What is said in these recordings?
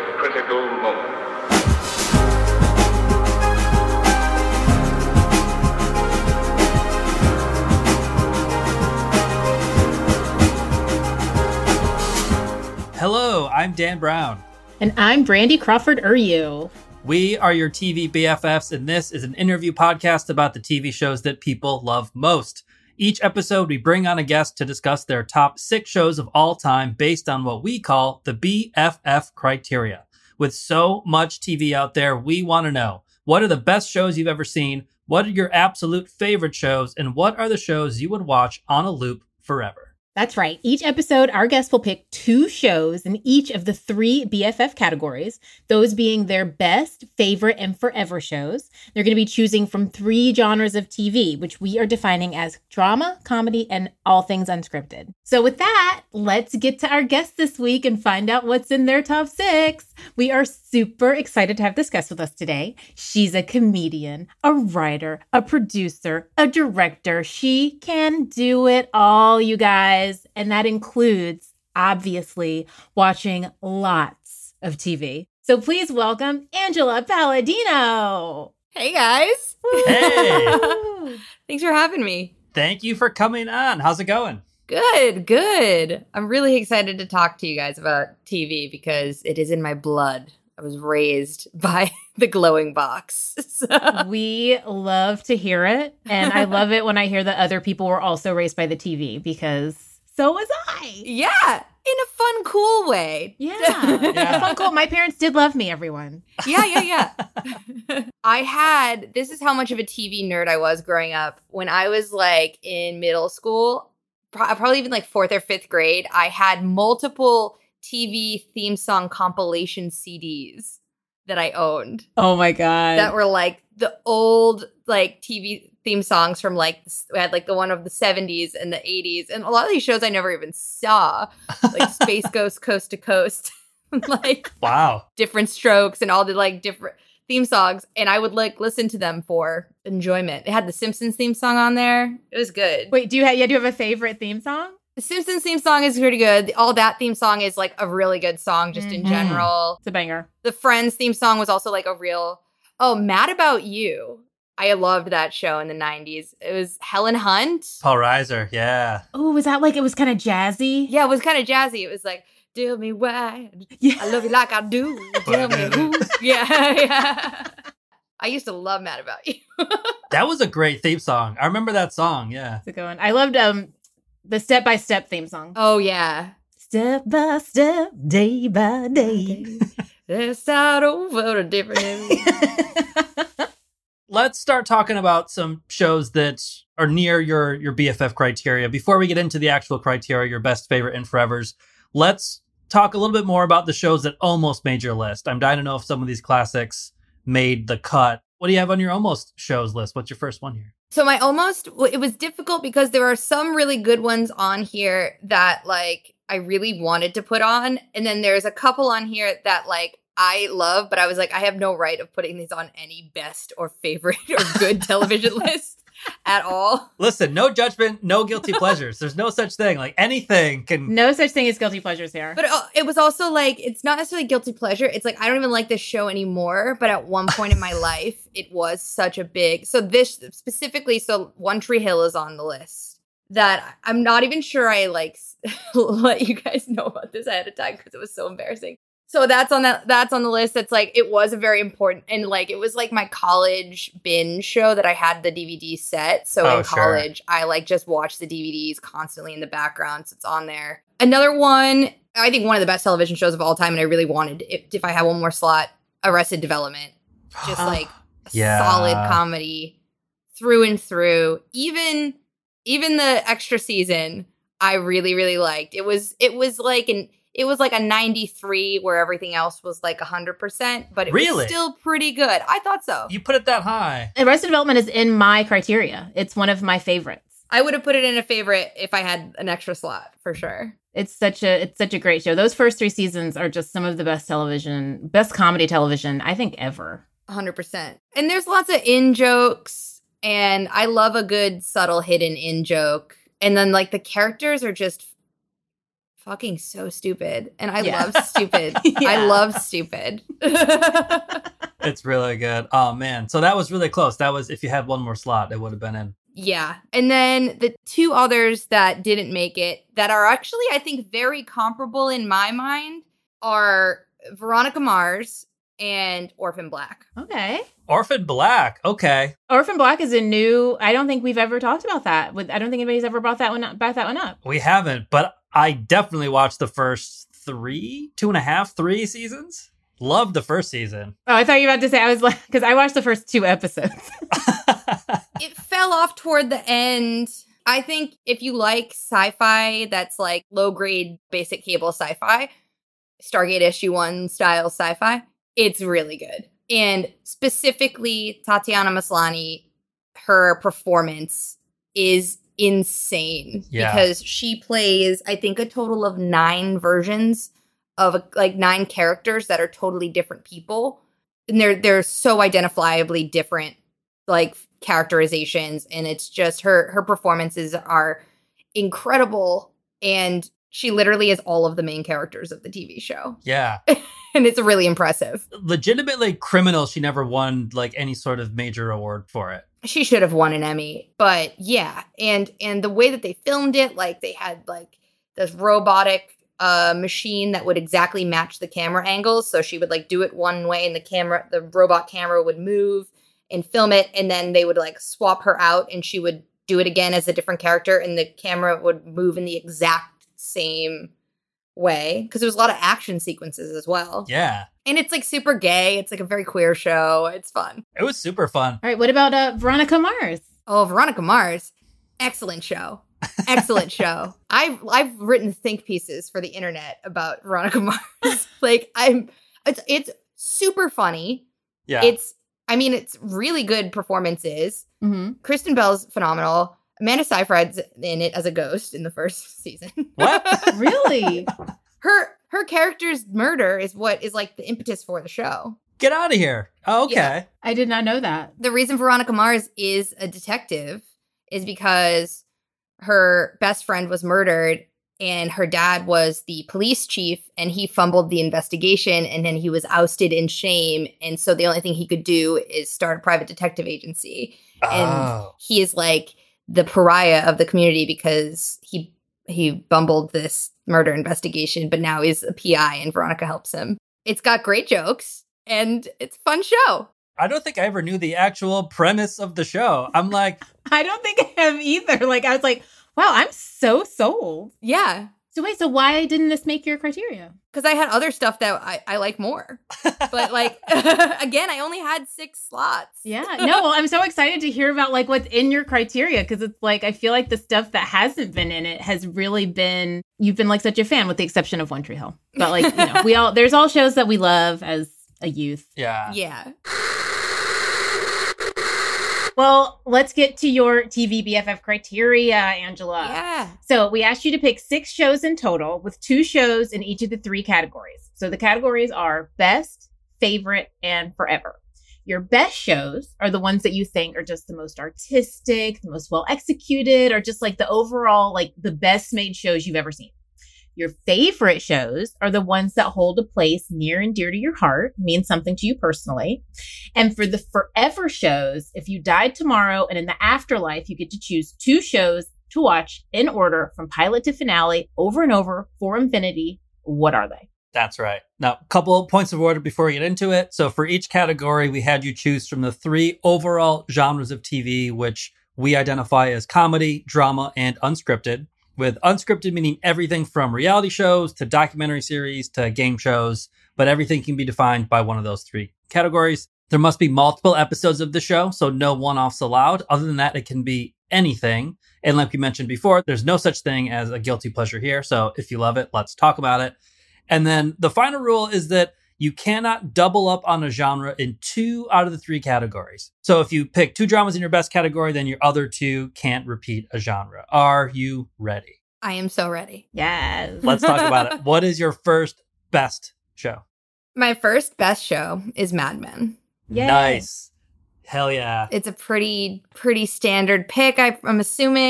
critical moment. Hello, I'm Dan Brown. And I'm Brandy Crawford-Uryu. We are your TV BFFs, and this is an interview podcast about the TV shows that people love most. Each episode, we bring on a guest to discuss their top 6 shows of all time based on what we call the BFF criteria. With so much TV out there, we want to know, what are the best shows you've ever seen? What are your absolute favorite shows? And what are the shows you would watch on a loop forever? That's right. Each episode, our guests will pick 2 shows in each of the 3 BFF categories, those being their best, favorite, and forever shows. They're going to be choosing from 3 genres of TV, which we are defining as drama, comedy, and all things unscripted. So with that, let's get to our guests this week and find out what's in their top 6. We are super excited to have this guest with us today. She's a comedian, a writer, a producer, a director. She can do it all, you guys. And that includes, obviously, watching lots of TV. So please welcome Angela Palladino. Hey, guys. Hey. Thanks for having me. Thank you for coming on. How's it going? Good. I'm really excited to talk to you guys about TV because it is in my blood. I was raised by the glowing box. We love to hear it. And I love it when I hear that other people were also raised by the TV because so was I. Yeah, in a fun, cool way. Yeah. Fun, cool. My parents did love me, everyone. Yeah. This is how much of a TV nerd I was growing up. When I was like in middle school, probably even like 4th or 5th grade, I had multiple TV theme song compilation CDs that I owned. Oh my God. That were like the old like TV theme songs from like, we had like the one of the 70s and the 80s. And a lot of these shows I never even saw, like Space Ghost Coast to Coast, like wow, Different Strokes and all the like different theme songs. And I would like listen to them for enjoyment. It had the Simpsons theme song on there. It was good. Wait, do you have a favorite theme song? The Simpsons theme song is pretty good. All That theme song is like a really good song just in general. It's a banger. The Friends theme song was also like a real... Oh, Mad About You. I loved that show in the 90s. It was Helen Hunt. Paul Reiser, yeah. Oh, was that like, it was kind of jazzy? Yeah, it was kind of jazzy. It was like, tell me why I love you like I do. Tell me who. Yeah. I used to love Mad About You. That was a great theme song. I remember that song, yeah. It's a good one. I loved the Step by Step theme song. Oh, yeah. Step by step, day by day. Let's start over a different day. Let's start talking about some shows that are near your BFF criteria. Before we get into the actual criteria, your best, favorite, and forevers, let's talk a little bit more about the shows that almost made your list. I'm dying to know if some of these classics made the cut. What do you have on your almost shows list? What's your first one here? So my almost, it was difficult because there are some really good ones on here that like I really wanted to put on. And then there's a couple on here that like I love, but I was like, I have no right of putting these on any best or favorite or good television list at all. Listen, no judgment, no guilty pleasures. There's no such thing. Like anything can... No such thing as guilty pleasures here. But it was also like, it's not necessarily guilty pleasure. It's like, I don't even like this show anymore. But at one point in my life, it was such a big... So this specifically, so One Tree Hill is on the list that I'm not even sure I like let you guys know about this ahead of time because it was so embarrassing. So that's on the list. That's like, it was a very important, and like, it was like my college binge show that I had the DVD set. So in college, I like just watched the DVDs constantly in the background. So it's on there. Another one, I think one of the best television shows of all time. And I really wanted, if I had one more slot, Arrested Development, just like solid comedy through and through. Even the extra season, I really, really liked. It was like a 93 where everything else was like 100%, but it was still pretty good. I thought so. You put it that high. Arrested Development is in my criteria. It's one of my favorites. I would have put it in a favorite if I had an extra slot, for sure. It's such a great show. Those first 3 seasons are just some of the best comedy television, I think, ever. 100%. And there's lots of in-jokes, and I love a good subtle hidden in-joke. And then like the characters are just fucking so stupid. And I Yeah. love stupid. Yeah. I love stupid. It's really good. Oh, man. So that was really close. That was, if you had one more slot, it would have been in. Yeah. And then the two others that didn't make it that are actually, I think, very comparable in my mind are Veronica Mars and Orphan Black. Okay. Orphan Black. Okay. Orphan Black is a new. I don't think we've ever talked about that. I don't think anybody's ever brought that one up. We haven't, but I definitely watched the first 2.5, 3 seasons. Loved the first season. Oh, I thought you were about to say, I was like, because I watched the first 2 episodes. It fell off toward the end. I think if you like sci-fi that's like low-grade basic cable sci-fi, Stargate Issue 1 style sci-fi, it's really good. And specifically, Tatiana Maslany, her performance is insane because she plays, I think, a total of 9 versions of like 9 characters that are totally different people. And they're so identifiably different, like, characterizations. And it's just her performances are incredible. And she literally is all of the main characters of the TV show. Yeah. And it's really impressive. Legitimately criminal. She never won like any sort of major award for it. She should have won an Emmy, but yeah. And the way that they filmed it, like they had like this robotic machine that would exactly match the camera angles. So she would like do it one way and the robot camera would move and film it. And then they would like swap her out and she would do it again as a different character. And the camera would move in the exact same way because there was a lot of action sequences as well. Yeah. And it's like super gay. It's like a very queer show. It's fun. It was super fun. All right. What about Veronica Mars? Oh, Veronica Mars. Excellent show. Excellent show. I've written think pieces for the internet about Veronica Mars. Like it's super funny. Yeah. It's really good performances. Mm-hmm. Kristen Bell's phenomenal. Amanda Seyfried's in it as a ghost in the first season. What? Really? Her character's murder is what is like the impetus for the show. Get out of here. Oh, okay. Yeah. I did not know that. The reason Veronica Mars is a detective is because her best friend was murdered and her dad was the police chief and he fumbled the investigation and then he was ousted in shame. And so the only thing he could do is start a private detective agency. And he is like the pariah of the community because he bumbled this murder investigation, but now he's a PI and Veronica helps him. It's got great jokes and it's a fun show. I don't think I ever knew the actual premise of the show. I'm like, I don't think I have either. Like, I was like, wow, I'm so sold. Yeah. So wait, so why didn't this make your criteria? Because I had other stuff that I like more. But like, again, I only had 6 slots. Yeah. No, well, I'm so excited to hear about like what's in your criteria because it's like, I feel like the stuff that hasn't been in it has really been, you've been like such a fan with the exception of One Tree Hill. But like, there's all shows that we love as a youth. yeah. Yeah. Well, let's get to your TV BFF criteria, Angela. Yeah. So we asked you to pick 6 shows in total with 2 shows in each of the 3 categories. So the categories are best, favorite, and forever. Your best shows are the ones that you think are just the most artistic, the most well executed, or just like the overall, like the best made shows you've ever seen. Your favorite shows are the ones that hold a place near and dear to your heart, mean something to you personally. And for the forever shows, if you died tomorrow and in the afterlife, you get to choose 2 shows to watch in order from pilot to finale over and over for infinity. What are they? That's right. Now, a couple of points of order before we get into it. So for each category, we had you choose from the 3 overall genres of TV, which we identify as comedy, drama, and unscripted. With unscripted meaning everything from reality shows to documentary series to game shows, but everything can be defined by one of those 3 categories. There must be multiple episodes of the show, so no one-offs allowed. Other than that, it can be anything. And like we mentioned before, there's no such thing as a guilty pleasure here. So if you love it, let's talk about it. And then the final rule is that you cannot double up on a genre in 2 out of the 3 categories. So if you pick 2 dramas in your best category, then your other 2 can't repeat a genre. Are you ready? I am so ready. Yes. Let's talk about it. What is your first best show? My first best show is Mad Men. Yay. Nice. Hell yeah. It's a pretty standard pick, I'm assuming.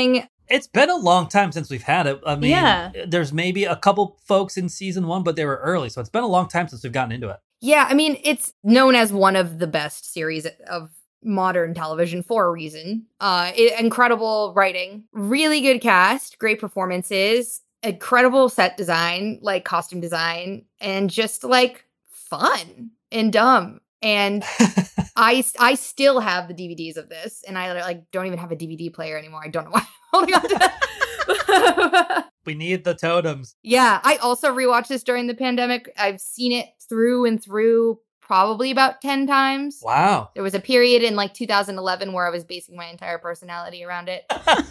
It's been a long time since we've had it. I mean, Yeah. there's maybe a couple folks in season 1, but they were early. So it's been a long time since we've gotten into it. Yeah, I mean, it's known as one of the best series of modern television for a reason. Incredible writing, really good cast, great performances, incredible set design, like costume design, and just like fun and dumb. And I still have the DVDs of this, and I like don't even have a DVD player anymore. I don't know why I'm holding on to that. We need the totems. Yeah, I also rewatched this during the pandemic. I've seen it through and through probably about 10 times. Wow. There was a period in like 2011 where I was basing my entire personality around it.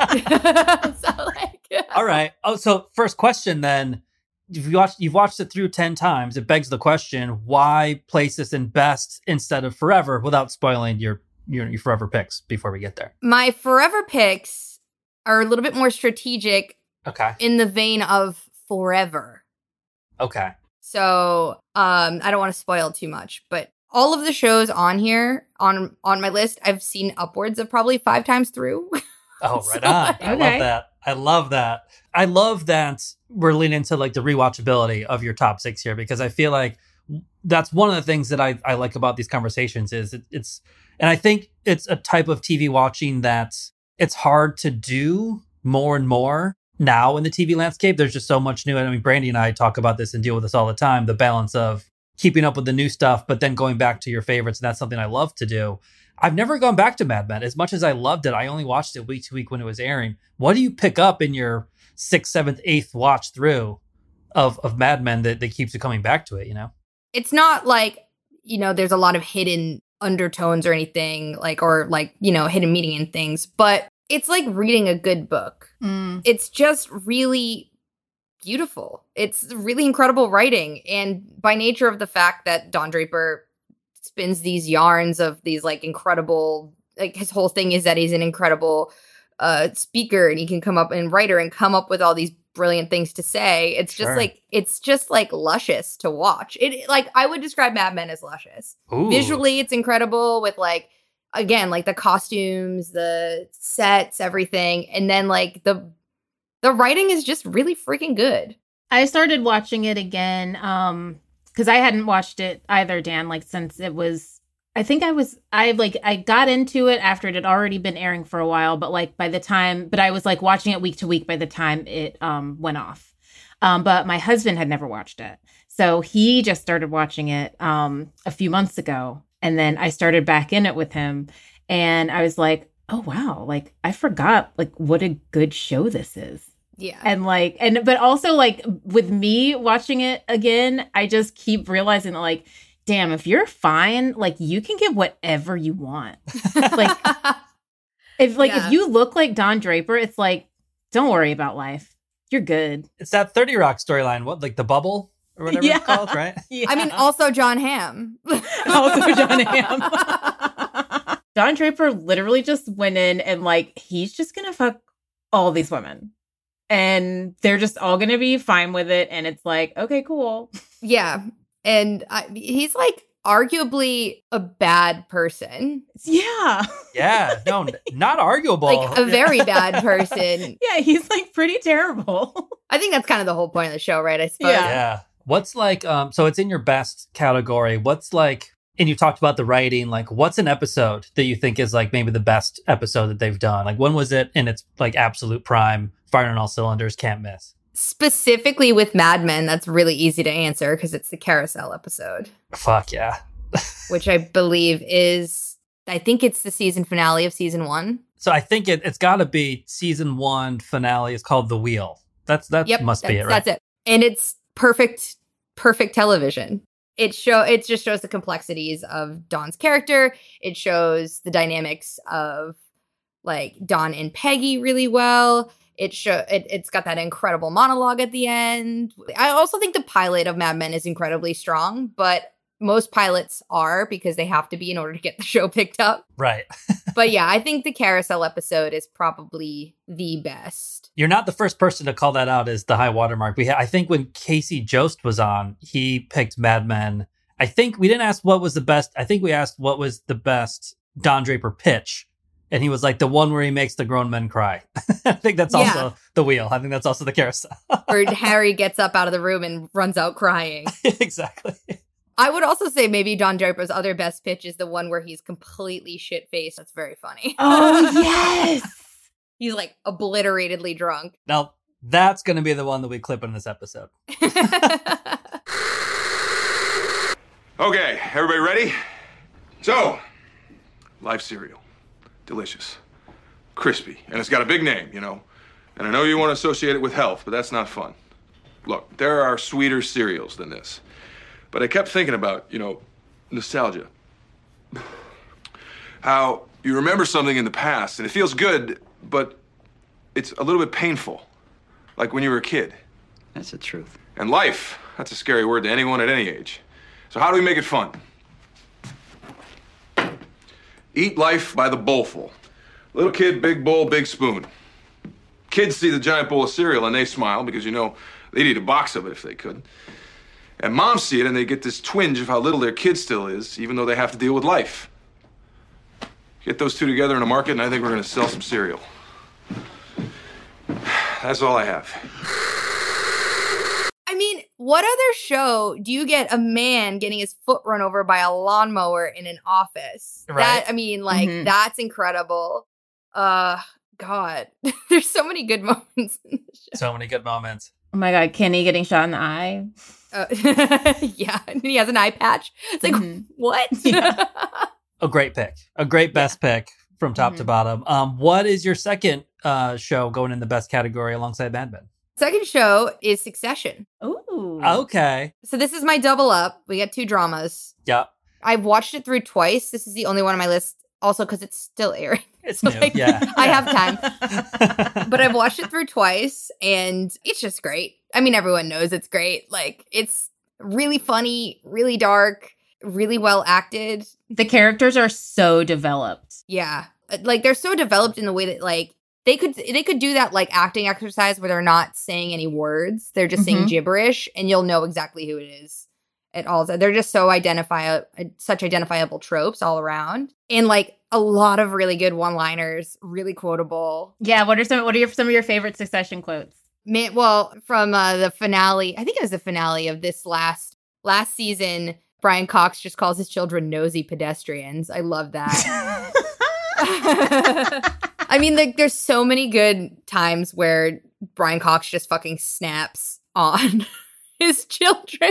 All right. Oh, so first question then. You've watched it through 10 times. It begs the question, why place this in best instead of forever without spoiling your forever picks before we get there? My forever picks are a little bit more strategic. Okay. In the vein of forever. Okay. So I don't want to spoil too much, but all of the shows on here on my list, I've seen upwards of probably 5 times through. Oh, right on. I love that. I love that we're leaning into like the rewatchability of your top 6 here, because I feel like that's one of the things that I like about these conversations is it's, and I think it's a type of TV watching that it's hard to do more and more now in the TV landscape. There's just so much new. I mean, Brandy and I talk about this and deal with this all the time, the balance of keeping up with the new stuff, but then going back to your favorites. And that's something I love to do. I've never gone back to Mad Men. As much as I loved it, I only watched it week to week when it was airing. What do you pick up in your 6th, 7th, 8th watch through of Mad Men that keeps you coming back to it, you know? It's not like, there's a lot of hidden undertones or anything, or hidden meaning in things, but it's like reading a good book. It's just really beautiful. It's really incredible writing. And by nature of the fact that Don Draper spins these yarns of these like incredible, like his whole thing is that he's an incredible speaker and he can come up and writer and come up with all these brilliant things to say. It's just like luscious to watch. It like I would describe Mad Men as luscious. Ooh. Visually, it's incredible with like, again, like the costumes, the sets, everything. And then like the writing is just really freaking good. I started watching it again because I hadn't watched it either, Dan, like since it was, I got into it after it had already been airing for a while, but like but I was like watching it week to week by the time it went off. But my husband had never watched it. So he just started watching it a few months ago. And then I started back in it with him and I was like, oh, wow. Like I forgot like what a good show this is. Yeah. But also like with me watching it again, I just keep realizing that like, damn, if you're fine, like you can get whatever you want. Like if you look like Don Draper, it's like, don't worry about life. You're good. It's that 30 Rock storyline. What, like the bubble or whatever it's called, right? Yeah. I mean, also John Hamm. Also John Hamm. Don Draper literally just went in and like, he's just going to fuck all these women. And they're just all going to be fine with it. And it's like, okay, cool. Yeah. And he's like arguably a bad person. Yeah. Yeah. No, not arguable. Like a very bad person. Yeah. He's like pretty terrible. I think that's kind of the whole point of the show, right? I suppose. Yeah. What's like, so it's in your best category. What's like, and you talked about the writing, like what's an episode that you think is like maybe the best episode that they've done? Like when was it in its like absolute prime, firing on all cylinders, can't miss? Specifically with Mad Men, that's really easy to answer because it's the carousel episode. Fuck yeah. Which I believe I think it's the season finale of season 1. So I think it's got to be season 1 finale. It's called The Wheel. Must be it, right? That's it. And it's perfect television. It just shows the complexities of Don's character. It shows the dynamics of like Don and Peggy really well. It's got that incredible monologue at the end. I also think the pilot of Mad Men is incredibly strong, but most pilots are because they have to be in order to get the show picked up. Right. But yeah, I think the carousel episode is probably the best. You're not the first person to call that out as the high watermark. I think when Casey Jost was on, he picked Mad Men. I think we didn't ask what was the best. I think we asked what was the best Don Draper pitch. And he was like, the one where he makes the grown men cry. I think that's also the wheel. I think that's also the carousel. Or Harry gets up out of the room and runs out crying. Exactly. I would also say maybe Don Draper's other best pitch is the one where he's completely shit-faced. That's very funny. Oh, yes. He's like obliteratedly drunk. Now, that's going to be the one that we clip in this episode. Okay, everybody ready? So, Life cereal. Delicious. Crispy. And it's got a big name, you know. And I know you want to associate it with health, but that's not fun. Look, there are sweeter cereals than this. But I kept thinking about, you know, nostalgia. How you remember something in the past, and it feels good, but it's a little bit painful. Like when you were a kid. That's the truth. And life, that's a scary word to anyone at any age. So how do we make it fun? Eat life by the bowlful. Little kid, big bowl, big spoon. Kids see the giant bowl of cereal and they smile because, you know, they'd eat a box of it if they could. And moms see it and they get this twinge of how little their kid still is, even though they have to deal with life. Get those two together in a market and I think we're going to sell some cereal. That's all I have. I mean, what other show do you get a man getting his foot run over by a lawnmower in an office? Right. That, I mean, like, that's incredible. God, there's so many good moments in the show. So many good moments. Oh my God, Kenny getting shot in the eye. Yeah, and he has an eye patch. It's like, what? Yeah. A great pick. A great best pick from top to bottom. What is your second show going in the best category alongside Mad Men? Second show is Succession. Ooh. Okay. So this is my double up. We got two dramas. Yep. I've watched it through twice. This is the only one on my list. Also, because it's still airing. It's So, new. like, Yeah. I have time. But I've watched it through twice, and it's just great. I mean, everyone knows it's great. Like, it's really funny, really dark, really well acted. The characters are so developed. Yeah. Like, they're so developed in the way that, like, they could do that, like, acting exercise where they're not saying any words. They're just saying gibberish, and you'll know exactly who it is at all. They're just so such identifiable tropes all around. And, like, a lot of really good one-liners, really quotable. Yeah, what are some of your favorite Succession quotes? Man, well, from the finale, I think it was the finale of this last season, Brian Cox just calls his children nosy pedestrians. I love that. I mean, like, there's so many good times where Brian Cox just fucking snaps on his children.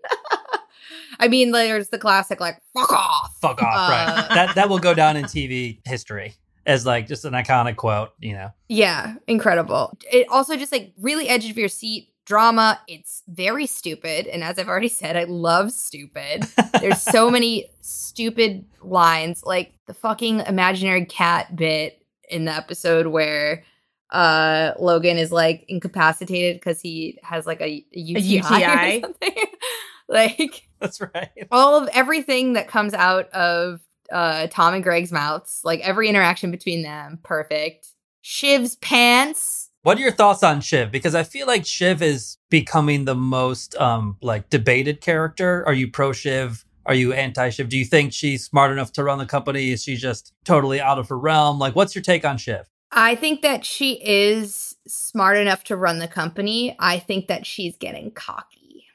I mean, there's the classic, like, fuck off. Fuck off, right. That will go down in TV history as, like, just an iconic quote, you know? Yeah, incredible. It also just, like, really edge of your seat drama. It's very stupid. And as I've already said, I love stupid. There's so many stupid lines, like the fucking imaginary cat bit in the episode where Logan is, like, incapacitated because he has, like, a UTI. Or something. Like, that's right. All of everything that comes out of Tom and Greg's mouths, like every interaction between them, perfect. Shiv's pants. What are your thoughts on Shiv? Because I feel like Shiv is becoming the most like debated character. Are you pro Shiv? Are you anti Shiv? Do you think she's smart enough to run the company? Is she just totally out of her realm? Like, what's your take on Shiv? I think that she is smart enough to run the company. I think that she's getting cocky.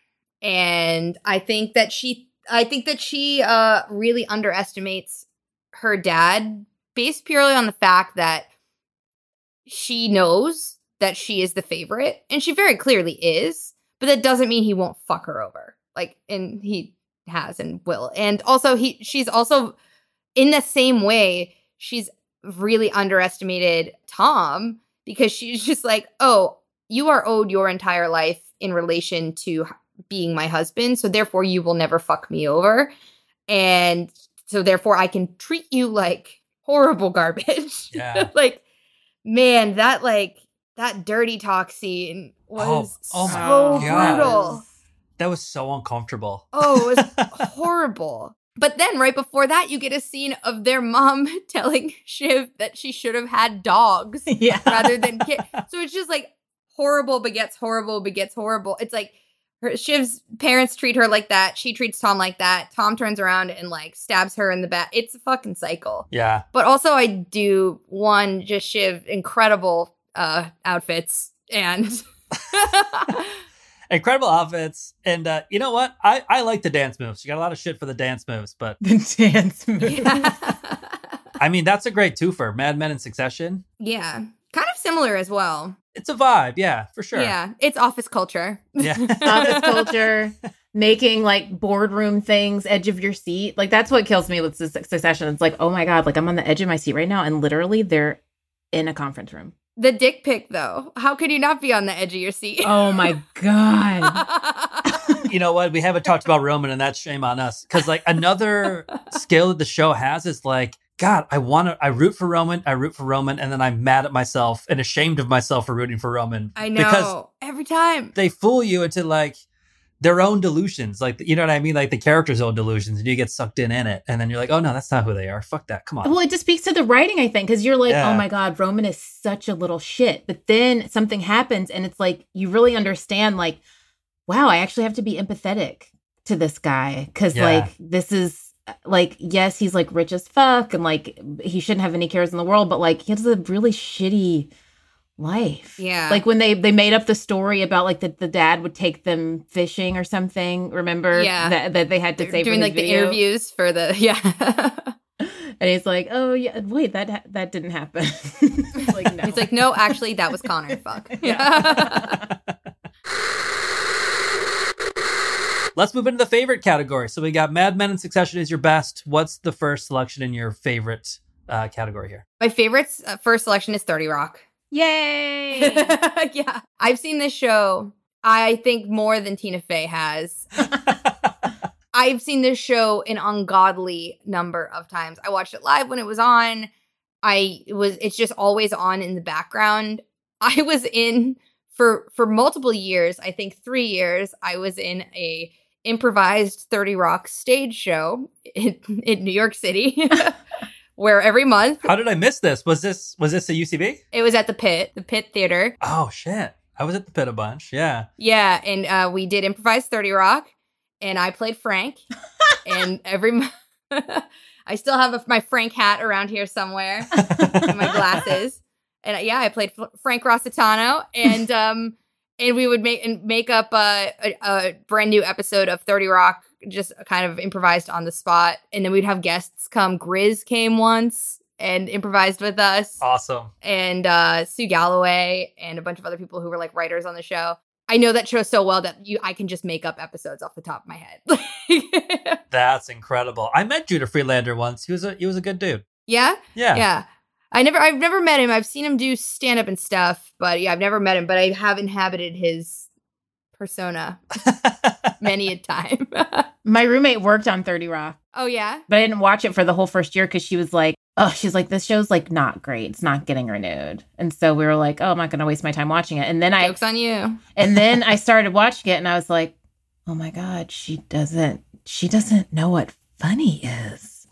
And I think that she really underestimates her dad, based purely on the fact that she knows that she is the favorite, and she very clearly is, but that doesn't mean he won't fuck her over. Like, and he has and will. And also she's also, in the same way, she's really underestimated Tom, because she's just like, oh, you are owed your entire life in relation to being my husband, so therefore you will never fuck me over, and so therefore I can treat you like horrible garbage. Yeah. Like, man, that dirty talk scene was oh my so God. brutal. That was so uncomfortable. Oh, it was horrible. But then right before that, you get a scene of their mom telling Shiv that she should have had dogs rather than kids. So it's just like horrible begets horrible begets horrible. It's like Shiv's parents treat her like that. She treats Tom like that. Tom turns around and like stabs her in the back. It's a fucking cycle. Yeah. But also I do just Shiv incredible outfits and Incredible outfits. And you know what? I like the dance moves. She got a lot of shit for the dance moves, but The dance move. yeah. I mean, that's a great twofer. Mad Men and Succession. Yeah. Kind of similar as well. It's a vibe. Yeah, for sure. Yeah. It's office culture. Yeah. Office culture, making like boardroom things, edge of your seat. Like that's what kills me with Succession. It's like, oh my God, like I'm on the edge of my seat right now. And literally they're in a conference room. The dick pic, though. How could you not be on the edge of your seat? Oh my God. You know what? We haven't talked about Roman, and that's shame on us. Because like another skill that the show has is like, God, I root for Roman, and then I'm mad at myself and ashamed of myself for rooting for Roman. I know. Because every time. they fool you into like their own delusions. Like, you know what I mean? Like the character's own delusions, and you get sucked in it. And then you're like, oh no, that's not who they are. Fuck that. Come on. Well, it just speaks to the writing, I think, because you're like, Yeah. oh my God, Roman is such a little shit. But then something happens and it's like, you really understand, like, wow, I actually have to be empathetic to this guy. Because, Yeah. like, this is, like, yes, he's, like, rich as fuck. And, like, he shouldn't have any cares in the world. But, like, he has a really shitty life. Yeah. Like, when they made up the story about, like, the dad would take them fishing or something. Remember? Yeah. That they had to They're say doing for like the video? interviews for the, yeah. And he's like, "Oh yeah, wait, that didn't happen." It's like, no. He's like, no, actually, that was Connor. Fuck. Let's move into the favorite category. So we got Mad Men and Succession is your best. What's the first selection in your favorite category here? My favorite first selection is 30 Rock. Yay! Yeah. I've seen this show, I think, more than Tina Fey has. I've seen this show an ungodly number of times. I watched it live when it was on. It's just always on in the background. I was in for multiple years, I think 3 years, I was in a improvised 30 Rock stage show in New York City. Where every month How did I miss this? Was this a UCB? it was at the Pit Theater. Oh shit. I was at the Pit a bunch. Yeah. Yeah, and we did improvised 30 Rock, and I played Frank. And I still have my Frank hat around here somewhere, and my glasses. And yeah, I played Frank Rossitano, and we would make up a brand new episode of 30 Rock, just kind of improvised on the spot. And then we'd have guests come. Grizz came once and improvised with us. Awesome. And Sue Galloway and a bunch of other people who were like writers on the show. I know that show so well that I can just make up episodes off the top of my head. That's incredible. I met Judah Freelander once. He was a good dude. Yeah? Yeah. Yeah. I've never met him. I've seen him do stand up and stuff, but yeah, I've never met him, but I have inhabited his persona many a time. My roommate worked on 30 Rock, Oh yeah? but I didn't watch it for the whole first year because she's like, this show's like not great. It's not getting renewed. And so we were like, oh, I'm not going to waste my time watching it. And then Joke's on you. I started watching it and I was like, oh my God, she doesn't know what funny is.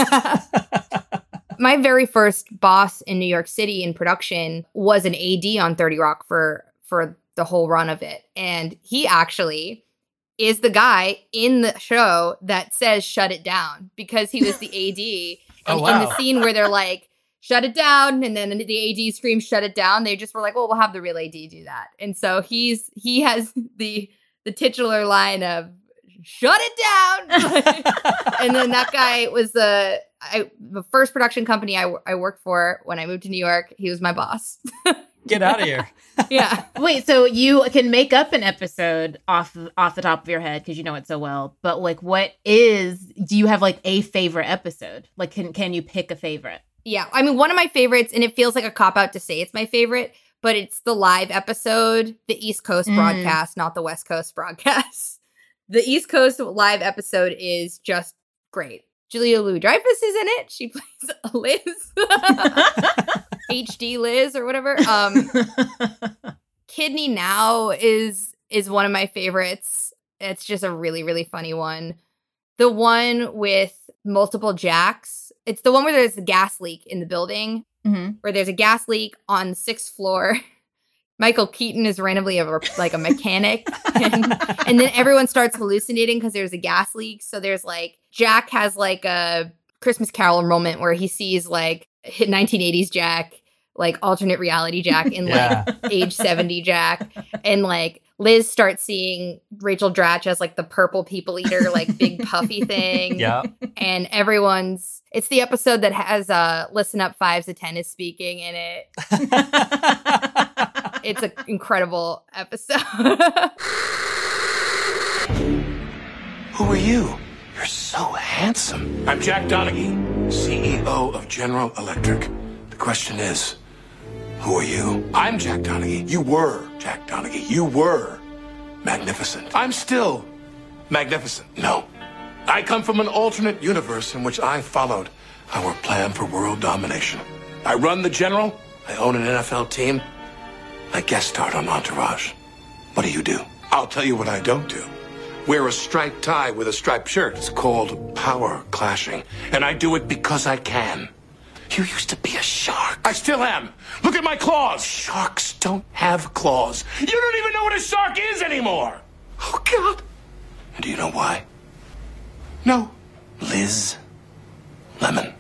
My very first boss in New York City in production was an AD on 30 Rock for the whole run of it. And he actually is the guy in the show that says shut it down, because he was the AD. And Oh, wow. in the scene where they're like, shut it down, and then the AD screams shut it down, they just were like, well, we'll have the real AD do that. And so he has the titular line of shut it down. And then that guy was the first production company I worked for when I moved to New York. He was my boss. Get out of here. Yeah. Wait, so you can make up an episode off the top of your head because you know it so well. But like, do you have like a favorite episode? Like, can you pick a favorite? Yeah. I mean, one of my favorites, and it feels like a cop-out to say it's my favorite, but it's the live episode, the East Coast broadcast, not the West Coast broadcast. The East Coast live episode is just great. Julia Louis-Dreyfus is in it. She plays Liz. HD Liz or whatever. Kidney Now is one of my favorites. It's just a really, really funny one. The one with multiple jacks. It's the one where there's a gas leak in the building, Mm-hmm. where there's a gas leak on the 6th floor. Michael Keaton is randomly like a mechanic. And then everyone starts hallucinating because there's a gas leak. So there's like, Jack has like a Christmas Carol moment where he sees like 1980s Jack, like alternate reality Jack in like age 70 Jack. And like Liz starts seeing Rachel Dratch as like the purple people eater, like big puffy thing. Yeah. And it's the episode that has Listen Up 5's a tennis speaking in it. It's an incredible episode. Who are you? You're so handsome. I'm Jack Donaghy, CEO of General Electric. The question is, who are you? I'm Jack Donaghy. You were Jack Donaghy. You were magnificent. I'm still magnificent. No. I come from an alternate universe in which I followed our plan for world domination. I run the General. I own an NFL team. I guest starred on Entourage. What do? I'll tell you what I don't do. Wear a striped tie with a striped shirt. It's called power clashing. And I do it because I can. You used to be a shark. I still am. Look at my claws. Sharks don't have claws. You don't even know what a shark is anymore. Oh, God. And do you know why? No. Liz Lemon.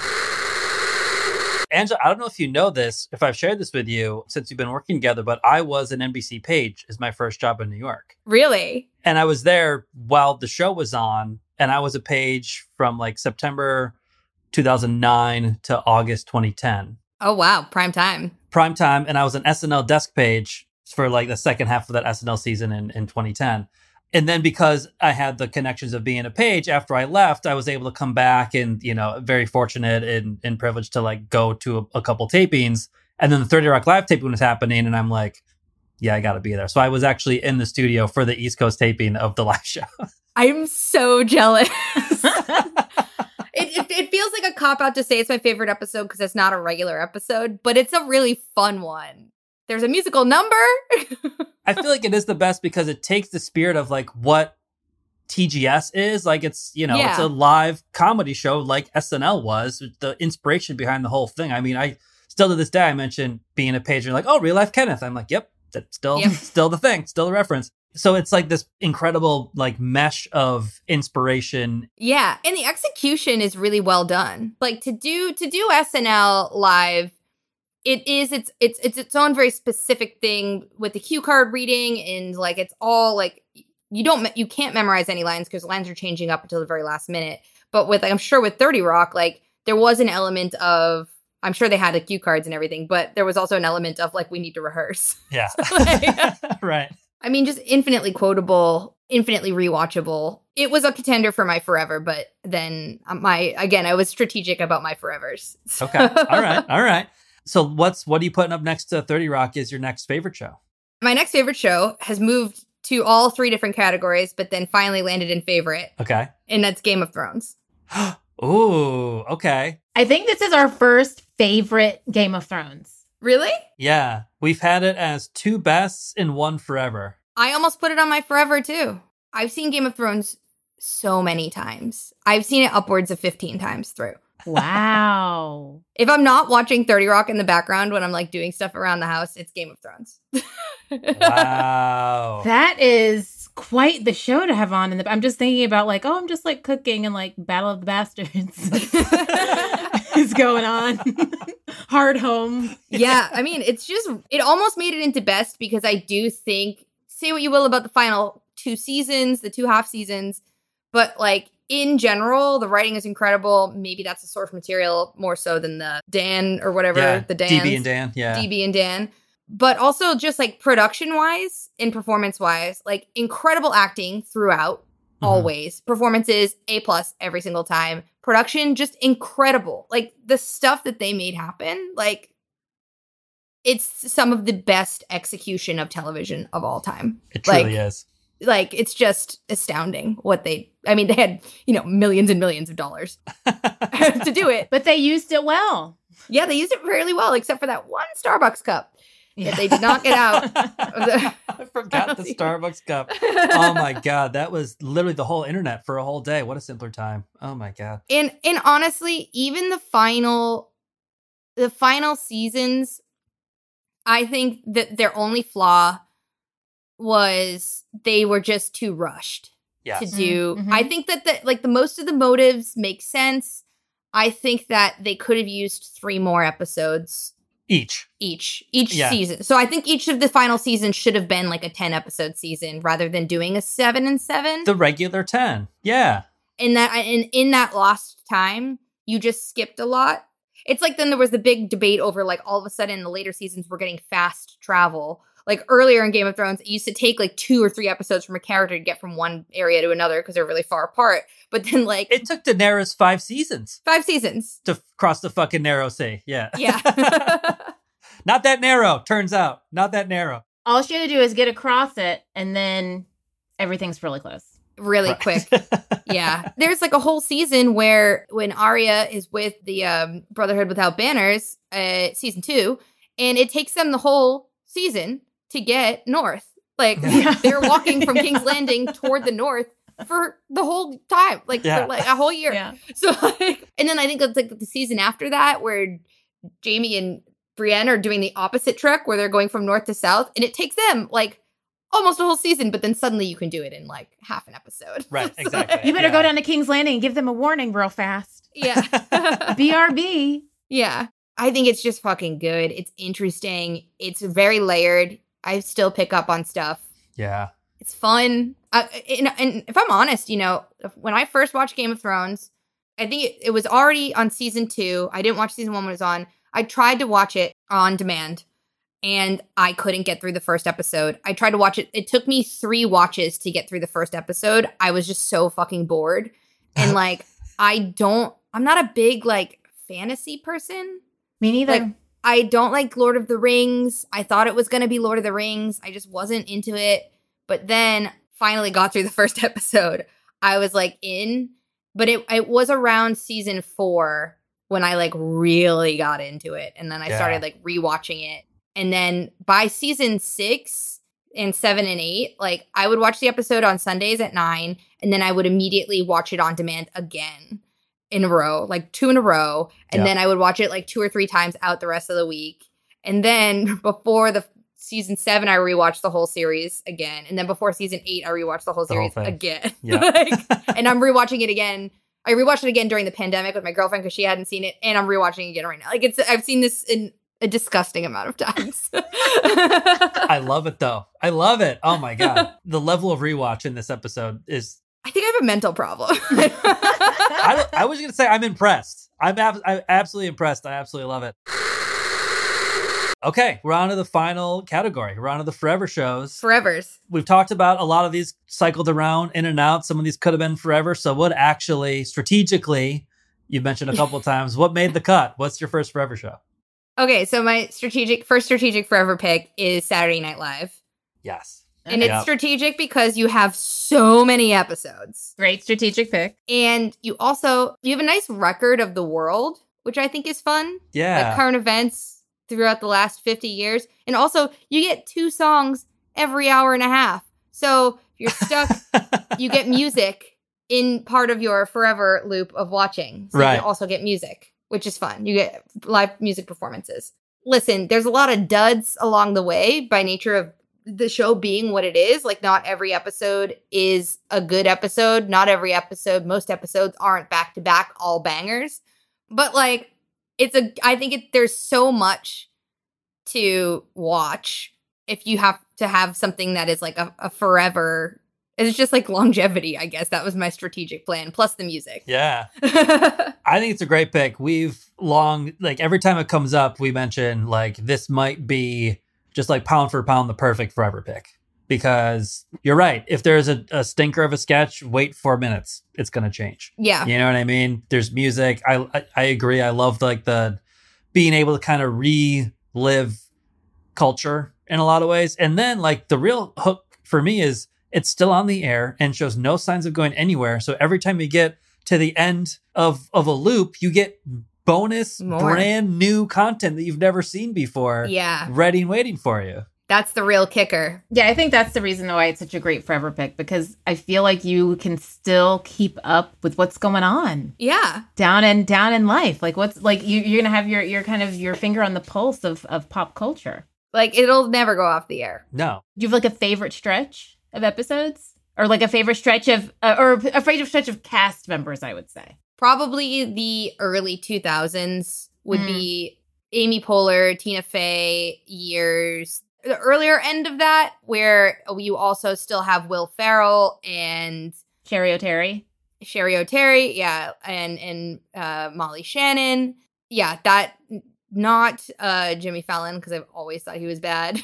Angela, I don't know if you know this, if I've shared this with you since we've been working together, but I was an NBC page as my first job in New York. Really? And I was there while the show was on, and I was a page from like September 2009 to August 2010. Oh, wow. Prime time. And I was an SNL desk page for like the second half of that SNL season in 2010. And then because I had the connections of being a page, after I left, I was able to come back and, very fortunate and privileged to like go to a couple tapings. And then the 30 Rock Live taping was happening. And I'm like, yeah, I got to be there. So I was actually in the studio for the East Coast taping of the live show. I'm so jealous. It feels like a cop-out to say it's my favorite episode because it's not a regular episode, but it's a really fun one. There's a musical number. I feel like it is the best because it takes the spirit of like what TGS is. Like it's, it's a live comedy show like SNL was. The inspiration behind the whole thing. I mean, I still to this day, I mentioned being a page and like, oh, Real Life Kenneth. I'm like, yep, that's still the thing, still the reference. So it's like this incredible like mesh of inspiration. Yeah. And the execution is really well done. Like to do SNL live, it's its own very specific thing with the cue card reading, and like it's all like you can't memorize any lines because lines are changing up until the very last minute. But with I'm sure with 30 Rock, like there was an element of, I'm sure they had the cue cards and everything, but there was also an element of like we need to rehearse. Yeah. Right. I mean, just infinitely quotable, infinitely rewatchable. It was a contender for my forever, but then I was strategic about my forevers. Okay. All right. So what are you putting up next to 30 Rock is your next favorite show? My next favorite show has moved to all three different categories, but then finally landed in favorite. Okay. And that's Game of Thrones. Ooh, okay. I think this is our first favorite Game of Thrones. Really? Yeah. We've had it as two bests and one forever. I almost put it on my forever too. I've seen Game of Thrones so many times. I've seen it upwards of 15 times through. Wow. If I'm not watching 30 Rock in the background when I'm like doing stuff around the house, it's Game of Thrones. Wow. That is quite the show to have on. I'm just thinking about like, I'm just like cooking and like Battle of the Bastards is going on. Hard Home. Yeah. I mean, it almost made it into best because I do think, say what you will about the final two seasons, the two half seasons, but like, in general, the writing is incredible. Maybe that's the source material more so than the Dan or whatever, the Dan. DB and Dan, yeah. DB and Dan. But also just like production-wise and performance-wise, like incredible acting throughout, always. Performances, A+ every single time. Production, just incredible. Like the stuff that they made happen, like it's some of the best execution of television of all time. It truly is. Like, it's just astounding what they had, millions and millions of dollars to do it. But they used it well. Yeah, they used it fairly well, except for that one Starbucks cup that they did not get out. I forgot the Starbucks cup. Oh my God. That was literally the whole internet for a whole day. What a simpler time. Oh my God. And honestly, even the final seasons, I think that their only flaw was they were just too rushed to do. Mm-hmm. I think that the most of the motives make sense. I think that they could have used 3 more episodes Each season. So I think each of the final seasons should have been like a 10-episode season rather than doing a 7 and 7. The regular 10. Yeah. In that lost time, you just skipped a lot. It's like then there was the big debate over like all of a sudden in the later seasons we're getting fast travel. Like earlier in Game of Thrones, it used to take like 2 or 3 episodes from a character to get from one area to another because they're really far apart. But then like it took Daenerys 5 seasons. 5 seasons To cross the fucking narrow sea. Yeah. Yeah. Not that narrow, turns out. Not that narrow. All she had to do is get across it, and then everything's really close. Really quick. Yeah. There's like a whole season where when Arya is with the Brotherhood Without Banners, season 2, and it takes them the whole season to get north. Like they're walking from King's Landing toward the north for the whole time, for like a whole year. Yeah. So like, and then I think it's like the season after that where Jaime and Brienne are doing the opposite trek where they're going from north to south, and it takes them like almost a whole season, but then suddenly you can do it in like half an episode. Right, exactly. You better go down to King's Landing and give them a warning real fast. Yeah. BRB. Yeah. I think it's just fucking good. It's interesting. It's very layered. I still pick up on stuff. Yeah. It's fun. And if I'm honest, when I first watched Game of Thrones, I think it was already on season 2. I didn't watch season 1 when it was on. I tried to watch it on demand, and I couldn't get through the first episode. I tried to watch it. It took me 3 watches to get through the first episode. I was just so fucking bored. And like, I'm not a big like fantasy person. Me neither. Like, I don't like Lord of the Rings. I thought it was going to be Lord of the Rings. I just wasn't into it. But then finally got through the first episode. I was like in, but it was around season 4 when I like really got into it. And then I started like rewatching it. And then by season 6 and 7 and 8, like I would watch the episode on Sundays at 9, and then I would immediately watch it on demand again in a row, like 2 in a row. And then I would watch it like 2 or 3 times out the rest of the week. And then before the season 7, I rewatched the whole series again. And then before season 8, I rewatched the whole series again. Yeah. And I'm rewatching it again. I rewatched it again during the pandemic with my girlfriend because she hadn't seen it. And I'm rewatching it again right now. Like I've seen this in a disgusting amount of times. I love it though. I love it. Oh my God. The level of rewatch in this episode is... I think I have a mental problem. I was going to say I'm impressed. I'm absolutely impressed. I absolutely love it. Okay, we're on to the final category. We're on to the forever shows. Forevers. We've talked about a lot of these cycled around in and out. Some of these could have been forever. So what actually, strategically, you've mentioned a couple of times, what made the cut? What's your first forever show? Okay, so my first strategic forever pick is Saturday Night Live. Yes. And it's strategic because you have so many episodes. Great strategic pick. And you have a nice record of the world, which I think is fun. Yeah. Like current events throughout the last 50 years. And also, you get 2 songs every hour and a half. So if you're stuck, you get music in part of your forever loop of watching. So you also get music, which is fun. You get live music performances. Listen, there's a lot of duds along the way by nature of the show being what it is. Like, not every episode is a good episode. Not every episode, most episodes aren't back to back, all bangers. But like, there's so much to watch if you have to have something that is like a forever. It's just like longevity, I guess. That was my strategic plan, plus the music. Yeah. I think it's a great pick. Every time it comes up, we mention like this might be just like pound for pound the perfect forever pick. Because you're right. If there's a stinker of a sketch, wait 4 minutes. It's going to change. Yeah. You know what I mean? There's music. I agree. I love like the being able to kind of relive culture in a lot of ways. And then like the real hook for me is it's still on the air and shows no signs of going anywhere. So every time you get to the end of a loop, you get bonus, brand new content that you've never seen before. Yeah. Ready and waiting for you. That's the real kicker. Yeah, I think that's the reason why it's such a great forever pick, because I feel like you can still keep up with what's going on. Yeah. Down in life. Like what's like you're gonna have your kind of your finger on the pulse of pop culture. Like, it'll never go off the air. No. Do you have like a favorite stretch of episodes? Or like a favorite stretch of, or a favorite stretch of cast members, I would say? Probably the early 2000s would be Amy Poehler, Tina Fey years. The earlier end of that, where you also still have Will Ferrell and Sherry O'Terry. Yeah, and Molly Shannon. Yeah, that, not Jimmy Fallon, because I've always thought he was bad.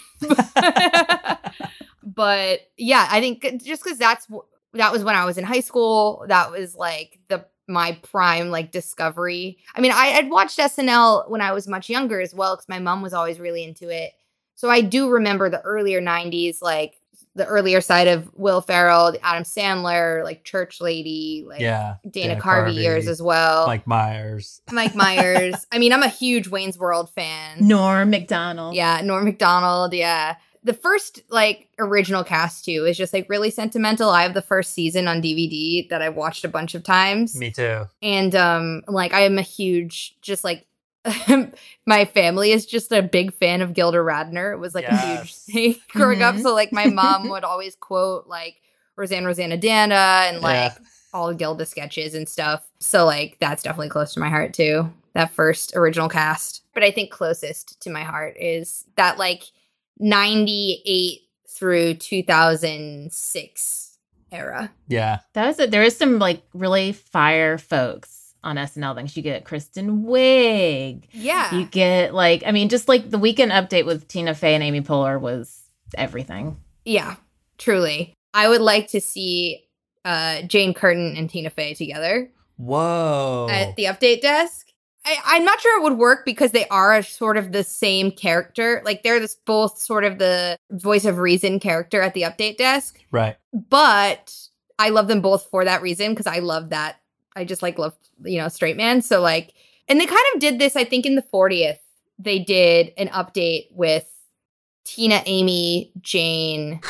But yeah, I think just because that was when I was in high school. That was like my prime like discovery. I mean, I'd watched SNL when I was much younger as well, because my mom was always really into it. So I do remember the earlier 90s, like the earlier side of Will Ferrell, Adam Sandler, like Church Lady, like Dana Carvey years as well. Mike Myers. I mean, I'm a huge Wayne's World fan. Norm Macdonald. Yeah, Norm Macdonald, yeah. The first, like, original cast, too, is just, like, really sentimental. I have the first season on DVD that I've watched a bunch of times. Me too. And, like, I am a huge, just, like, my family is just a big fan of Gilda Radner. It was, like, a huge thing growing up. So, like, my mom would always quote, like, Rosanna Dana and, like, all Gilda sketches and stuff. So, like, that's definitely close to my heart, too. That first original cast. But I think closest to my heart is that, like, 98 through 2006 era. Yeah. There is some like really fire folks on SNL things. You get Kristen Wiig. Yeah. You get like, I mean, just like the Weekend Update with Tina Fey and Amy Poehler was everything. Yeah, truly. I would like to see Jane Curtin and Tina Fey together. Whoa. At the update desk. I'm not sure it would work because they are sort of the same character. Like, they're both sort of the voice of reason character at the update desk. Right. But I love them both for that reason, because I love that. I just, like, love, straight man. So, like, and they kind of did this, I think, in the 40th. They did an update with Tina, Amy, Jane.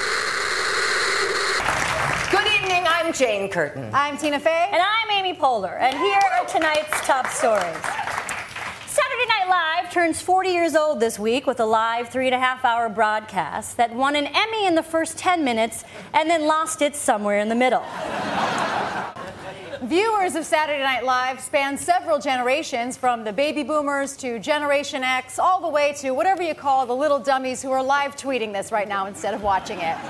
Good evening, I'm Jane Curtin. I'm Tina Fey. And I'm Amy Poehler. And here are tonight's top stories. Saturday Night Live turns 40 years old this week with a live 3.5-hour broadcast that won an Emmy in the first 10 minutes and then lost it somewhere in the middle. Viewers of Saturday Night Live span several generations, from the baby boomers to Generation X, all the way to whatever you call the little dummies who are live tweeting this right now instead of watching it.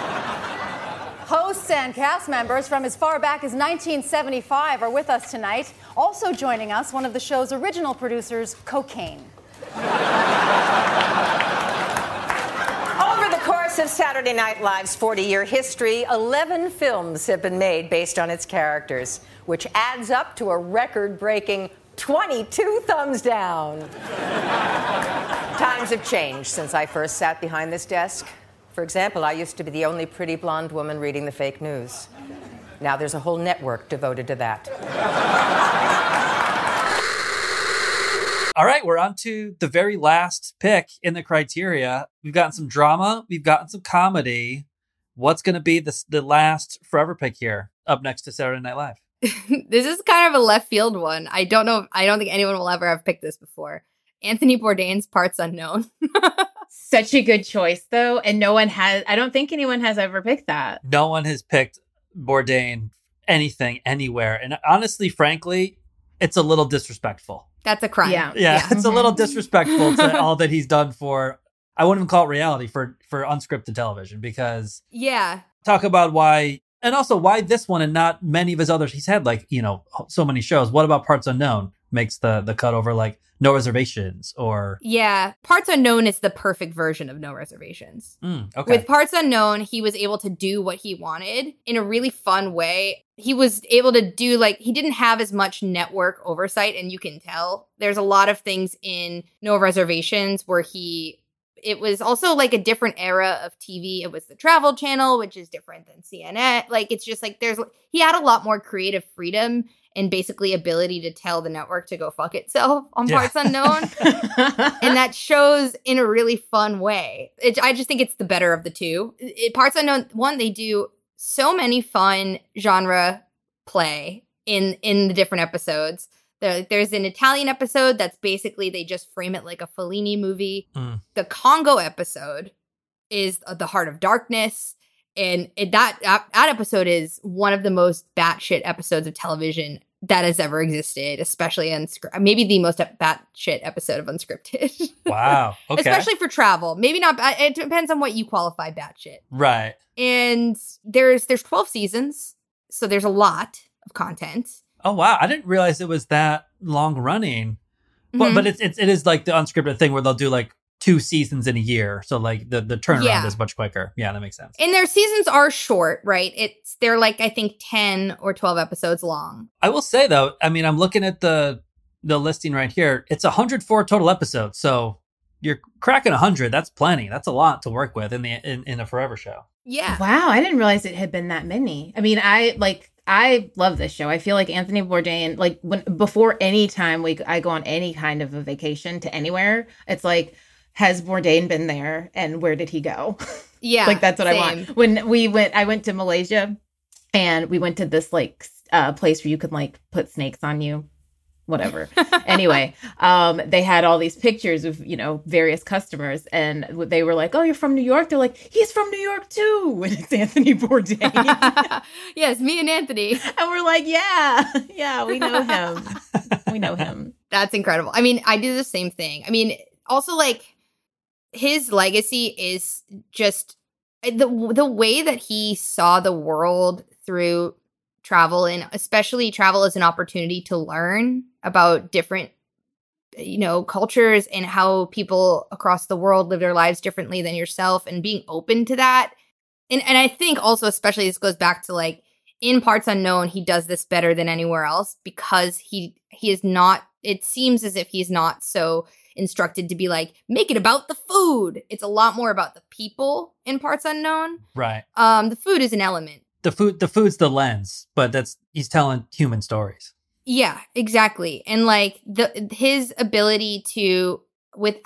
Hosts and cast members from as far back as 1975 are with us tonight. Also joining us, one of the show's original producers, Cocaine. Over the course of Saturday Night Live's 40-year history, 11 films have been made based on its characters, which adds up to a record-breaking 22 thumbs down. Times have changed since I first sat behind this desk. For example, I used to be the only pretty blonde woman reading the fake news. Now there's a whole network devoted to that. All right, we're on to the very last pick in the criteria. We've gotten some drama. We've gotten some comedy. What's going to be the last forever pick here, up next to Saturday Night Live? This is kind of a left field one. I don't think anyone will ever have picked this before. Anthony Bourdain's Parts Unknown. Such a good choice, though. And I don't think anyone has ever picked that. No one has picked Bourdain anything, anywhere. And honestly, frankly, it's a little disrespectful. That's a crime. Yeah. It's a little disrespectful to all that he's done for, I wouldn't even call it reality, for unscripted television, because talk about why, and also why this one and not many of his others. He's had so many shows. What about Parts Unknown makes the cut over like No Reservations or... Yeah, Parts Unknown is the perfect version of No Reservations. Okay. With Parts Unknown, he was able to do what he wanted in a really fun way. He was able to do, he didn't have as much network oversight, and you can tell. There's a lot of things in No Reservations where it was also a different era of TV. It was the Travel Channel, which is different than CNN. It's just he had a lot more creative freedom and basically ability to tell the network to go fuck itself on Parts Unknown. And that shows in a really fun way. I just think it's the better of the two. Parts Unknown, one, they do so many fun genre play in the different episodes. There's an Italian episode that's basically they just frame it like a Fellini movie. The Congo episode is The Heart of Darkness. And that episode is one of the most batshit episodes of television that has ever existed, especially maybe the most batshit episode of Unscripted. Wow. Okay. Especially for travel. Maybe not. It depends on what you qualify batshit. Right. And there's 12 seasons, so there's a lot of content. Oh wow! I didn't realize it was that long running. But it is like the Unscripted thing where they'll do like 2 seasons in a year, so like the turnaround is much quicker. Yeah, that makes sense. And their seasons are short, right? They're like I think 10 or 12 episodes long. I will say though, I mean, I'm looking at the listing right here. It's 104 total episodes, so you're cracking 100. That's plenty. That's a lot to work with in a forever show. Yeah. Wow, I didn't realize it had been that many. I mean, I love this show. I feel like Anthony Bourdain, like before any time I go on any kind of a vacation to anywhere, it's like, has Bourdain been there and where did he go? Yeah. Like that's what same. I want. When I went to Malaysia and we went to this like place where you could like put snakes on you, whatever. Anyway, they had all these pictures of, various customers and they were like, oh, you're from New York? They're like, he's from New York too. And it's Anthony Bourdain. Yes, me and Anthony. And we're like, yeah, we know him. We know him. That's incredible. I mean, I do the same thing. I mean, also like his legacy is just the way that he saw the world through travel, and especially travel as an opportunity to learn about different, cultures and how people across the world live their lives differently than yourself, and being open to that. And I think also, especially this goes back to like in Parts Unknown, he does this better than anywhere else because he is not, it seems as if he's not so instructed to be like, make it about the food. It's a lot more about the people in Parts Unknown. Right. The food is an element. The food's the lens, but he's telling human stories. Yeah, exactly. And like his ability to, with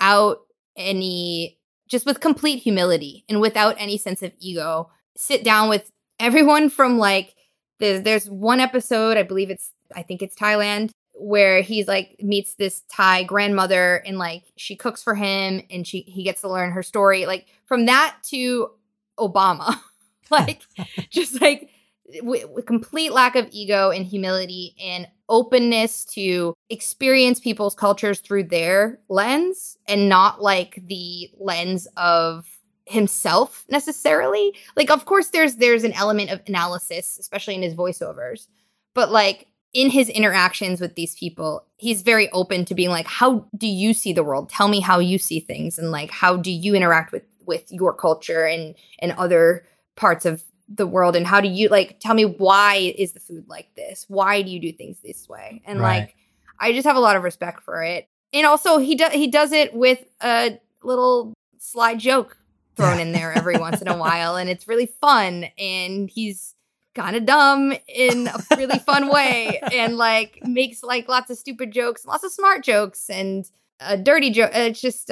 complete humility and without any sense of ego, sit down with everyone from like, there's one episode, I think it's Thailand, where he's like meets this Thai grandmother and like she cooks for him and he gets to learn her story. Like from that to Obama, like just like with complete lack of ego and humility and openness to experience people's cultures through their lens and not like the lens of himself necessarily. Like, of course, there's an element of analysis, especially in his voiceovers, but like in his interactions with these people, he's very open to being like, how do you see the world? Tell me how you see things. And like, how do you interact with your culture and other parts of the world? And how do you like, tell me, why is the food like this? Why do you do things this way? And like, I just have a lot of respect for it. And also he does it with a little sly joke thrown in there every once in a while. And it's really fun. And he's kind of dumb in a really fun way and like makes like lots of stupid jokes, lots of smart jokes and a dirty joke. It's just,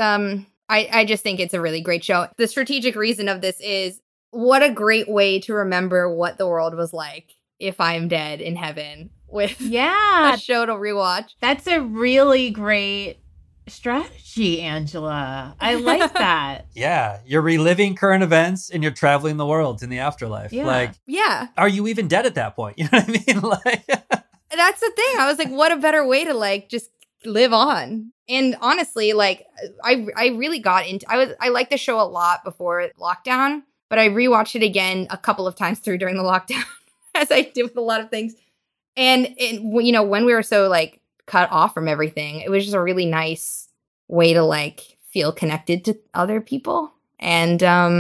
I just think it's a really great show. The strategic reason of this is what a great way to remember what the world was like if I'm dead in heaven with a show to rewatch. That's a really great strategy, Angela. I like that. Yeah, you're reliving current events and you're traveling the world in the afterlife. Yeah. Like, yeah, are you even dead at that point? You know what I mean? Like, that's the thing. I was like, what a better way to like just live on. And honestly, like I really got into. I liked the show a lot before lockdown, but I rewatched it again a couple of times during the lockdown, as I did with a lot of things. And when we were so like cut off from everything, it was just a really nice way to like feel connected to other people. And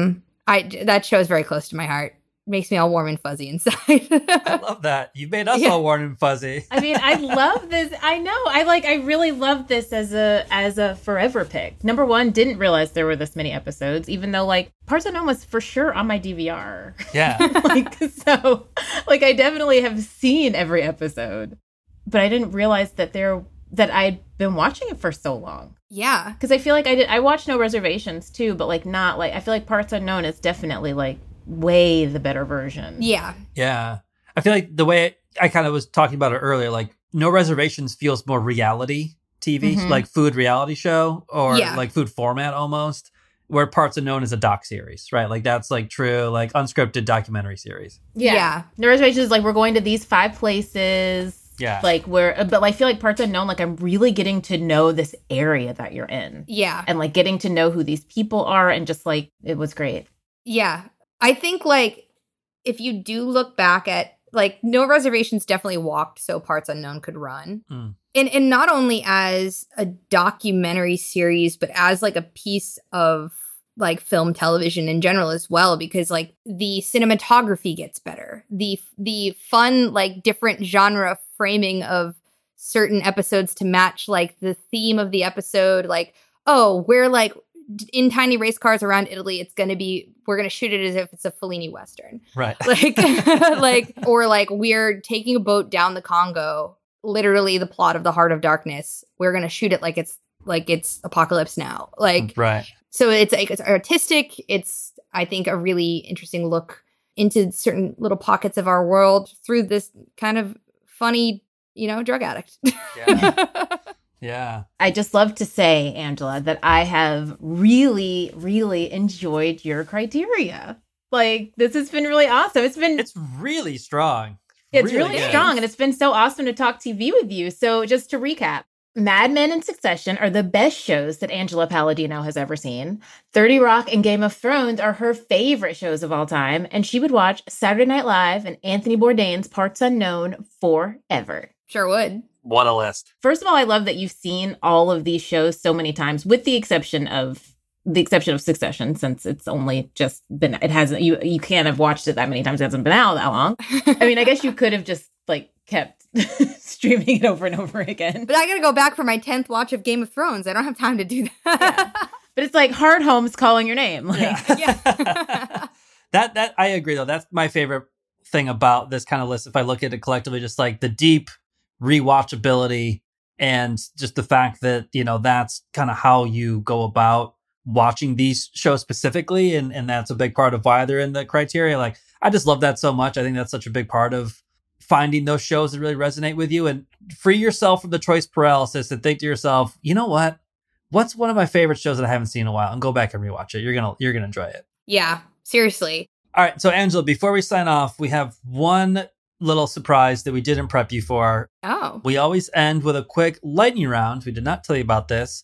that show is very close to my heart. Makes me all warm and fuzzy inside. I love that. You made us all warm and fuzzy. I mean, I love this. I know. I really love this as a forever pick. Number one, didn't realize there were this many episodes, even though like Parts Unknown was for sure on my DVR. Yeah. I definitely have seen every episode, but I didn't realize that I'd been watching it for so long. Yeah. Because I feel like I watched No Reservations too, but like not like, I feel like Parts Unknown is definitely like way the better version. Yeah. Yeah. I feel like the way I kind of was talking about it earlier, like No Reservations feels more reality TV, like food reality show or like food format almost, where Parts Unknown is a doc series, right? Like that's like true, like unscripted documentary series. Yeah. No Reservations is like, we're going to these 5 places. Yeah. Like but I feel like Parts Unknown, like I'm really getting to know this area that you're in. Yeah. And like getting to know who these people are, and just like, it was great. Yeah. I think like if you do look back at like No Reservations definitely walked so Parts Unknown could run. And not only as a documentary series, but as like a piece of like film television in general as well, because like the cinematography gets better. The fun, like different genre framing of certain episodes to match like the theme of the episode. Like, oh, we're like in tiny race cars around Italy. We're going to shoot it as if it's a Fellini Western. Right. Like, or like we're taking a boat down the Congo, literally the plot of The Heart of Darkness. We're going to shoot it like it's Apocalypse Now. Like, right. So it's like, it's artistic. It's, I think, a really interesting look into certain little pockets of our world through this kind of funny, drug addict. Yeah. Yeah. I just love to say, Angela, that I have really, really enjoyed your criteria. Like, this has been really awesome. It's really strong. It's really strong, and it's been so awesome to talk TV with you. So just to recap, Mad Men and Succession are the best shows that Angela Palladino has ever seen. 30 Rock and Game of Thrones are her favorite shows of all time, and she would watch Saturday Night Live and Anthony Bourdain's Parts Unknown forever. Sure would. What a list. First of all, I love that you've seen all of these shows so many times, with the exception of Succession, since it's only just been, it hasn't, you can't have watched it that many times. It hasn't been out that long. I mean, I guess you could have just like kept streaming it over and over again. But I gotta go back for my 10th watch of Game of Thrones. I don't have time to do that. Yeah. But it's like Hard Home's calling your name. Like, yeah. That I agree though. That's my favorite thing about this kind of list. If I look at it collectively, just like the deep rewatchability and just the fact that, that's kind of how you go about watching these shows specifically. And that's a big part of why they're in the criteria. Like, I just love that so much. I think that's such a big part of finding those shows that really resonate with you, and free yourself from the choice paralysis and think to yourself, you know what? What's one of my favorite shows that I haven't seen in a while? And go back and rewatch it. You're gonna enjoy it. Yeah, seriously. All right. So Angela, before we sign off, we have one little surprise that we didn't prep you for. Oh. We always end with a quick lightning round. We did not tell you about this.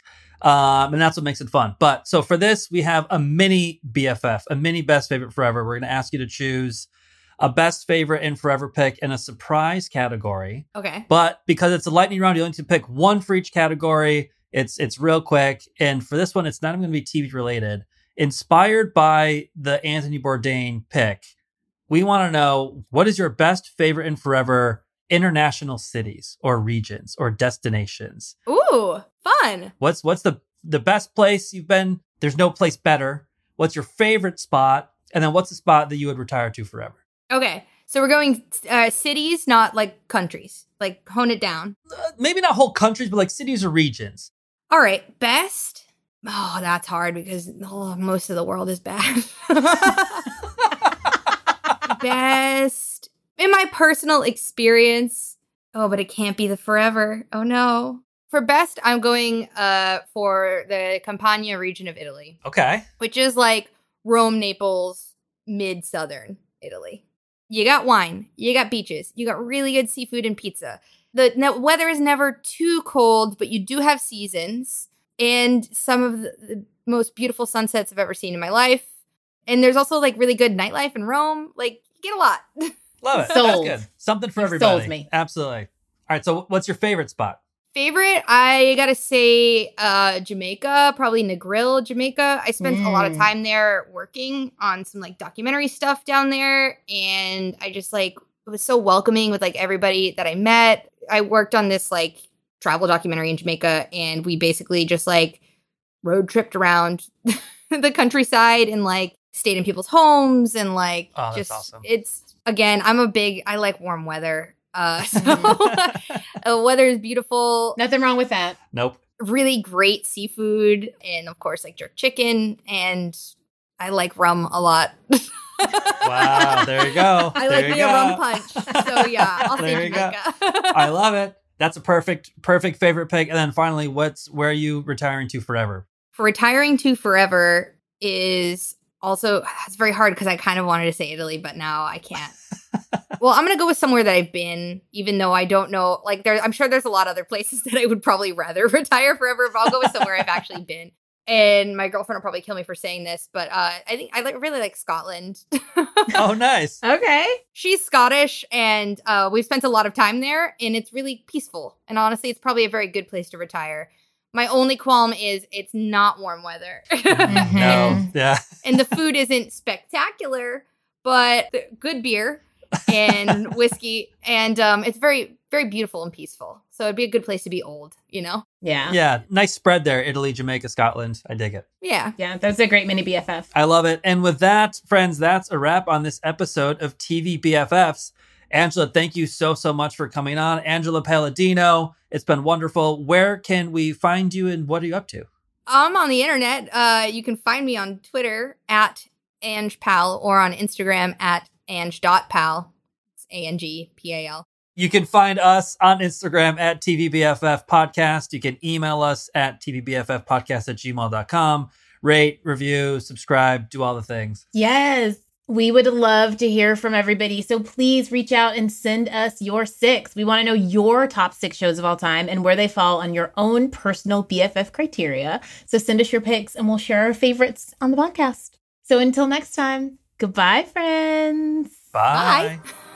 And that's what makes it fun. But so for this, we have a mini BFF, a mini best favorite forever. We're going to ask you to choose a best favorite and forever pick in a surprise category. Okay. But because it's a lightning round, you only need to pick one for each category. It's real quick. And for this one, it's not even going to be TV related. Inspired by the Anthony Bourdain pick, we want to know, what is your best favorite and forever international cities or regions or destinations? Ooh, fun. What's the best place you've been? There's no place better. What's your favorite spot? And then what's the spot that you would retire to forever? Okay, so we're going cities, not like countries. Like, hone it down. Maybe not whole countries, but like cities or regions. All right, best? Oh, that's hard because most of the world is bad. Best, in my personal experience. Oh, but it can't be the forever. Oh, no. For best, I'm going for the Campania region of Italy. Okay. Which is like Rome, Naples, mid-southern Italy. You got wine, you got beaches, you got really good seafood and pizza. The weather is never too cold, but you do have seasons and some of the most beautiful sunsets I've ever seen in my life. And there's also like really good nightlife in Rome. Like, you get a lot. Love it. Sold. That's good. Something for everybody. Sold me. Absolutely. All right. So what's your favorite spot? Favorite, I gotta say Jamaica, probably Negril, Jamaica. I spent a lot of time there working on some like documentary stuff down there, and I just like, it was so welcoming with like everybody that I met. I worked on this like travel documentary in Jamaica, and we basically just like road tripped around the countryside and like stayed in people's homes and like just awesome. It's, again, I like warm weather. So weather is beautiful. Nothing wrong with that. Nope. Really great seafood, and of course like jerk chicken, and I like rum a lot. Wow, there you go. I like me a rum punch. So yeah, I'll say Jamaica. I love it. That's a perfect favorite pick. And then finally, where are you retiring to forever? For retiring to forever is also, it's very hard because I kind of wanted to say Italy, but now I can't. Well, I'm going to go with somewhere that I've been, even though I don't know, like I'm sure there's a lot of other places that I would probably rather retire forever, but I'll go with somewhere I've actually been. And my girlfriend will probably kill me for saying this, but I think I really like Scotland. Oh, nice. Okay. She's Scottish, and we've spent a lot of time there, and it's really peaceful. And honestly, it's probably a very good place to retire. My only qualm is it's not warm weather. No. Yeah. And the food isn't spectacular, but good beer and whiskey. And it's very, very beautiful and peaceful. So it'd be a good place to be old, you know? Yeah. Yeah. Nice spread there. Italy, Jamaica, Scotland. I dig it. Yeah. Yeah, that's a great mini BFF. I love it. And with that, friends, that's a wrap on this episode of TV BFFs. Angela, thank you so much for coming on. Angela Palladino, it's been wonderful. Where can we find you and what are you up to? I'm on the internet. You can find me on Twitter at AngePal or on Instagram at Ange.pal. It's ANGPAL. You can find us on Instagram at TVBFF Podcast. You can email us at tvbffpodcast@gmail.com. Rate, review, subscribe, do all the things. Yes. We would love to hear from everybody. So please reach out and send us your 6. We want to know your top 6 shows of all time and where they fall on your own personal BFF criteria. So send us your picks and we'll share our favorites on the podcast. So until next time, goodbye, friends. Bye. Bye.